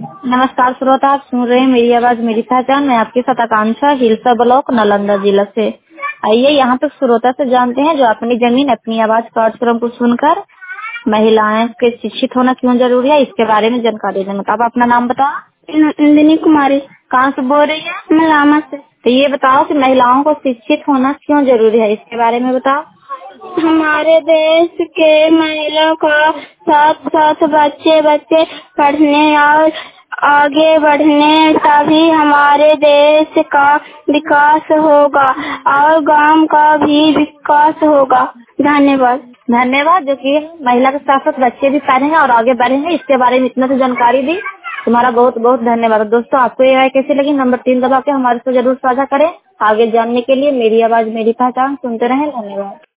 नमस्कार श्रोता, आप सुन रहे हैं मेरी आवाज मेरी पहचान। मैं आपके साथ आकांक्षा, हिलसा ब्लॉक, नालंदा जिला से। आइए यहाँ तक श्रोता से जानते हैं जो अपनी जमीन अपनी आवाज कार्यक्रम को सुनकर महिलाएं के शिक्षित होना क्यों जरूरी है, इसके बारे में जानकारी देंगे। तो आप अपना नाम बताओ। नंदिनी कुमारी। कहाँ से बोल रही है? मैं लामा से। तो ये बताओ कि महिलाओं को शिक्षित होना क्यों जरूरी है, इसके बारे में बताओ। हमारे देश के महिलाओं का साथ साथ बच्चे बच्चे पढ़ने और आगे बढ़ने, तभी हमारे देश का विकास होगा और गांव का भी विकास होगा। धन्यवाद। धन्यवाद। जो कि महिला के साथ साथ बच्चे भी पढ़ेंगे और आगे बढ़ेंगे, इसके बारे में इतना तो जानकारी दी, तुम्हारा बहुत बहुत धन्यवाद। दोस्तों, आपको ये राय कैसी लगी? नंबर 3 दबा के हमारे से जरूर साझा करें। आगे जानने के लिए मेरी आवाज मेरी पहचान सुनते रहें। धन्यवाद।